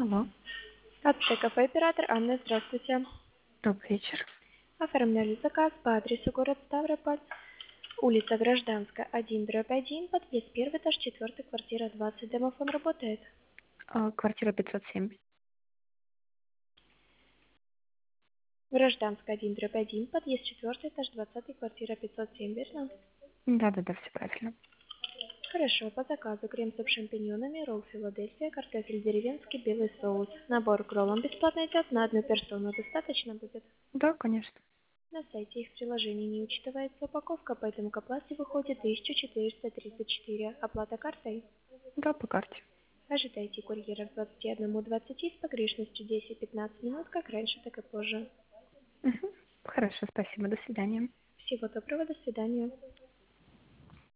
Алло, АЦТ кафе оператор Анна, здравствуйте. добрый вечер. Оформляли заказ по адресу город Ставрополь, улица Гражданская, 1/1, подъезд 1, этаж 4, квартира 20. Домофон работает. Квартира 507. Гражданская, 1/1, подъезд 4, этаж 20, квартира 507, верно? Да-да-да, все правильно. Хорошо, по заказу крем суп с шампиньонами, ролл Филадельфия, картофель деревенский, белый соус. Набор к роллам бесплатно идет на одну персону. Достаточно будет? Да, конечно. На сайте их приложений не учитывается упаковка, поэтому к оплате выходит 1434. Оплата картой. Да, по карте. Ожидайте курьера к 21:20 с погрешностью 10-15 минут, как раньше, так и позже. Мгм. Хорошо, спасибо, до свидания. Всего доброго, до свидания.